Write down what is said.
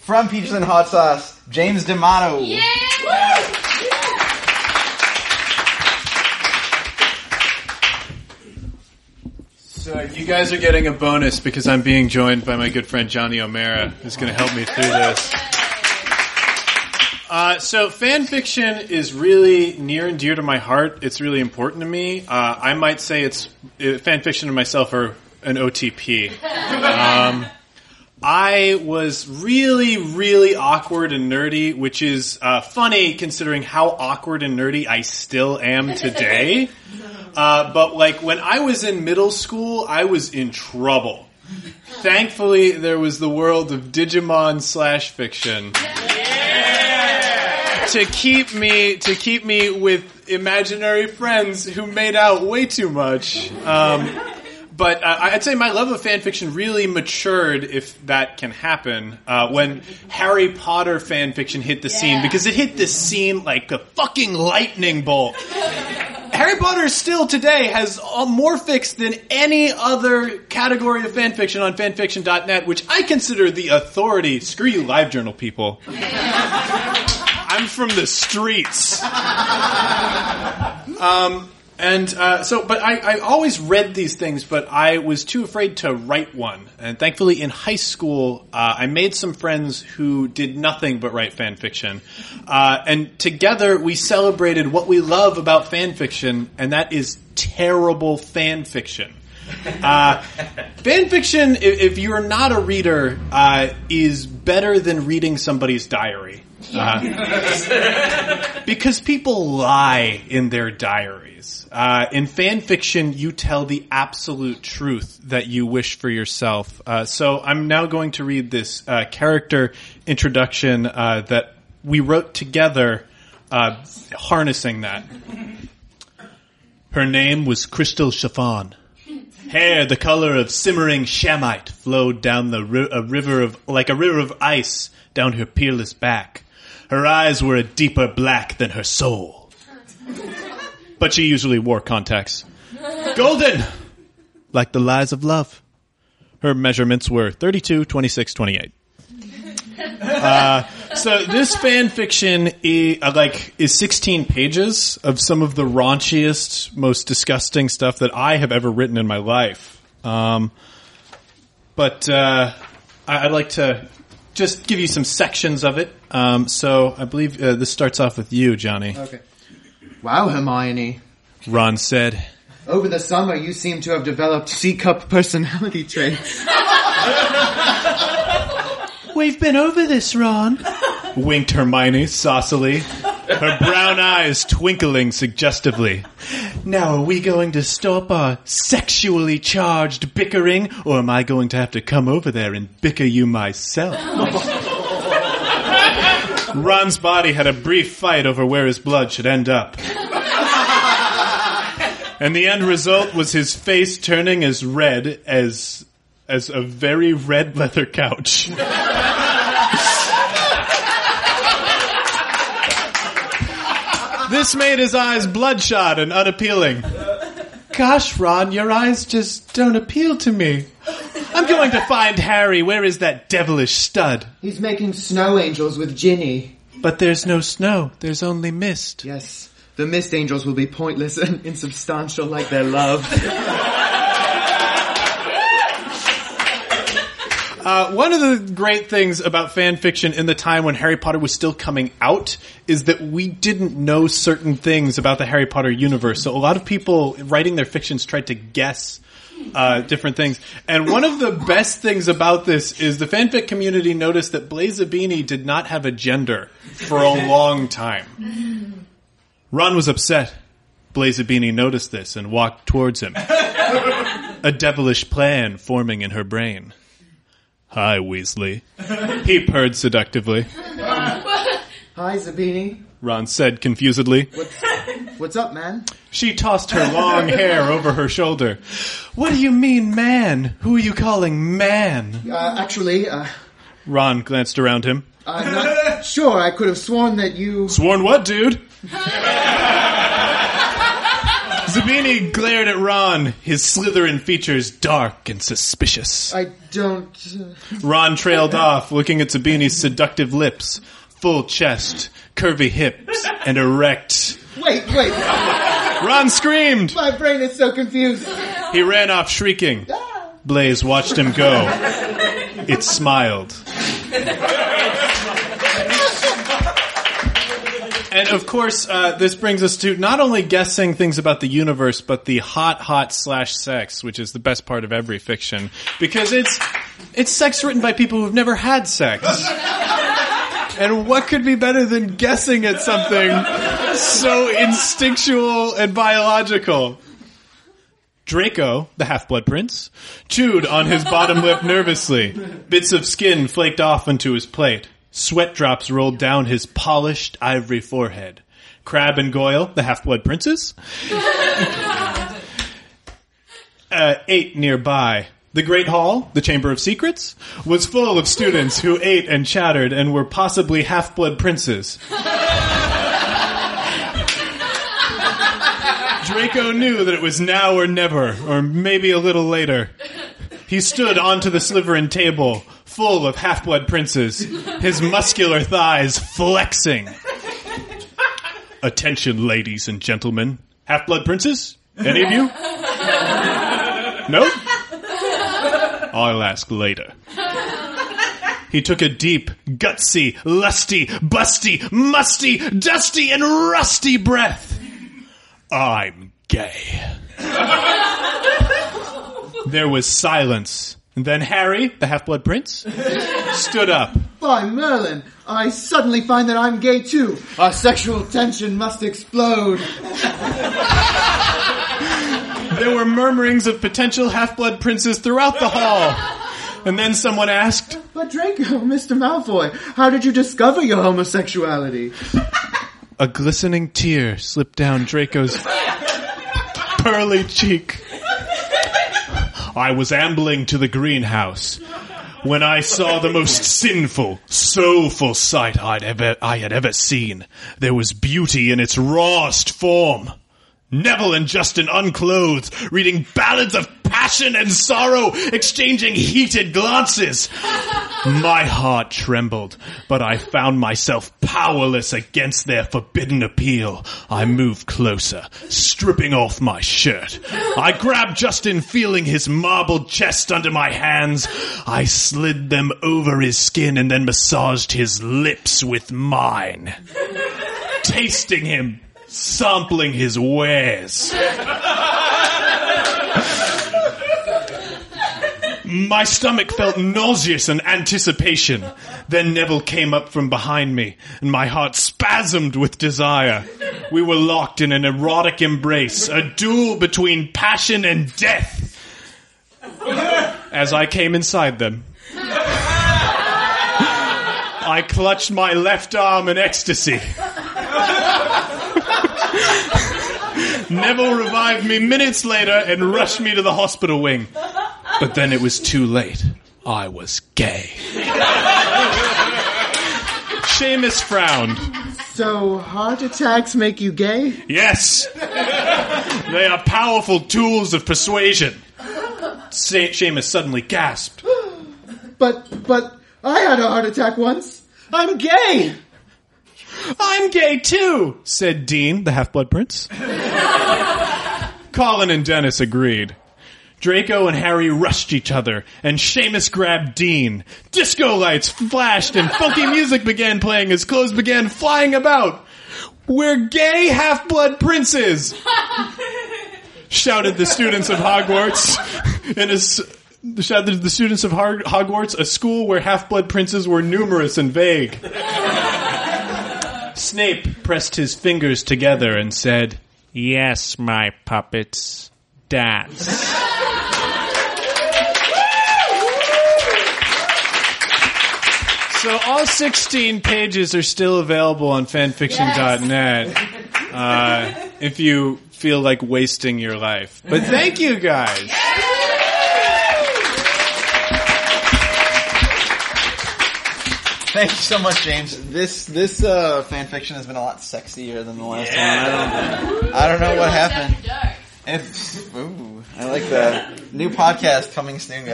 From Peaches and Hot Sauce, James D'Amato. Yeah! So you guys are getting a bonus because I'm being joined by my good friend Johnny O'Mara, who's going to help me through this. So fan fiction is really near and dear to my heart. It's really important to me. I might say fan fiction and myself are an OTP. I was really, really awkward and nerdy, which is funny considering how awkward and nerdy I still am today. But like when I was in middle school, I was in trouble. Thankfully, there was the world of Digimon / fiction. To keep me with imaginary friends who made out way too much. But I'd say my love of fan fiction really matured, if that can happen, when Harry Potter fan fiction hit the scene, because it hit the scene like a fucking lightning bolt. Harry Potter still today has more fics than any other category of fan fiction on fanfiction.net, which I consider the authority. Screw you, LiveJournal people. I'm from the streets. But I always read these things, but I was too afraid to write one. And thankfully in high school, I made some friends who did nothing but write fan fiction. And together we celebrated what we love about fan fiction, and that is terrible fan fiction. Fan fiction, if you're not a reader, is better than reading somebody's diary. Because people lie in their diaries. In fan fiction, you tell the absolute truth that you wish for yourself. So I'm now going to read this character introduction that we wrote together, harnessing that. Her name was Crystal Chiffon. Hair the color of simmering shamite flowed down a river of ice down her peerless back. Her eyes were a deeper black than her soul. But she usually wore contacts. Golden! Like the lies of love. Her measurements were 32, 26, 28. So this fan fiction is 16 pages of some of the raunchiest, most disgusting stuff that I have ever written in my life. I'd like to just give you some sections of it. So I believe this starts off with you, Johnny. Okay. Wow, Hermione. Ron said. Over the summer, you seem to have developed C-cup personality traits. We've been over this, Ron. Winked Hermione saucily, her brown eyes twinkling suggestively. Now, are we going to stop our sexually charged bickering, or am I going to have to come over there and bicker you myself? Ron's body had a brief fight over where his blood should end up. And the end result was his face turning as red as a very red leather couch. This made his eyes bloodshot and unappealing. Gosh, Ron, your eyes just don't appeal to me. I'm going to find Harry. Where is that devilish stud? He's making snow angels with Ginny. But there's no snow. There's only mist. Yes, the mist angels will be pointless and insubstantial like their love. One of the great things about fan fiction in the time when Harry Potter was still coming out is that we didn't know certain things about the Harry Potter universe. So a lot of people writing their fictions tried to guess different things. And one of the best things about this is the fanfic community noticed that Blazabini did not have a gender for a long time. Ron was upset. Blazabini noticed this and walked towards him. A devilish plan forming in her brain. Hi, Weasley. He purred seductively. Hi, Zabini. Ron said confusedly. What's up, man? She tossed her long hair over her shoulder. What do you mean, man? Who are you calling man? Actually, Ron glanced around him. I'm not sure. I could have sworn that you... Sworn what, dude? Zabini glared at Ron, his Slytherin features dark and suspicious. I don't... Ron trailed off, looking at Zabini's seductive lips, full chest, curvy hips, and erect. Wait. Ron screamed. My brain is so confused. He ran off shrieking. Blaze watched him go. It smiled. And of course, this brings us to not only guessing things about the universe, but the hot / sex, which is the best part of every fiction, because it's sex written by people who've never had sex. And what could be better than guessing at something so instinctual and biological? Draco, the half-blood prince, chewed on his bottom lip nervously. Bits of skin flaked off onto his plate. Sweat drops rolled down his polished ivory forehead. Crab and Goyle, the half-blood princes, ate nearby. The Great Hall, the Chamber of Secrets, was full of students who ate and chattered and were possibly half-blood princes. Draco knew that it was now or never, or maybe a little later. He stood onto the Slytherin table, full of half-blood princes, his muscular thighs flexing. Attention, ladies and gentlemen. Half-blood princes? Any of you? No? I'll ask later. He took a deep, gutsy, lusty, busty, musty, dusty, and rusty breath. I'm gay. There was silence. And then Harry, the half-blood prince, stood up. By Merlin, I suddenly find that I'm gay too. Our sexual tension must explode. There were murmurings of potential half-blood princes throughout the hall. And then someone asked, But Draco, Mr. Malfoy, how did you discover your homosexuality? A glistening tear slipped down Draco's pearly cheek. I was ambling to the greenhouse when I saw the most sinful, soulful sight I had ever seen. There was beauty in its rawest form. Neville and Justin unclothed, reading ballads of passion and sorrow, exchanging heated glances. My heart trembled, but I found myself powerless against their forbidden appeal. I moved closer, stripping off my shirt. I grabbed Justin, feeling his marbled chest under my hands. I slid them over his skin and then massaged his lips with mine, tasting him, sampling his wares. My stomach felt nauseous in anticipation. Then Neville came up from behind me, and my heart spasmed with desire. We were locked in an erotic embrace, a duel between passion and death. As I came inside them, I clutched my left arm in ecstasy. Neville revived me minutes later and rushed me to the hospital wing. But then it was too late. I was gay. Seamus frowned. So heart attacks make you gay? Yes. They are powerful tools of persuasion. Seamus suddenly gasped. But I had a heart attack once. I'm gay! I'm gay too, said Dean, the half-blood prince. Colin and Dennis agreed. Draco and Harry rushed each other, and Seamus grabbed Dean. Disco lights flashed and funky music began playing as clothes began flying about. We're gay half-blood princes! Shouted the students of Hogwarts. Shouted the students of Hogwarts, a school where half-blood princes were numerous and vague. Snape pressed his fingers together and said, "Yes, my puppets, dance." So all 16 pages are still available on fanfiction.net if you feel like wasting your life. But thank you guys. Thank you so much, James. This fan fiction has been a lot sexier than the last one. I don't know what happened. Ooh, I like that. New podcast coming soon, guys.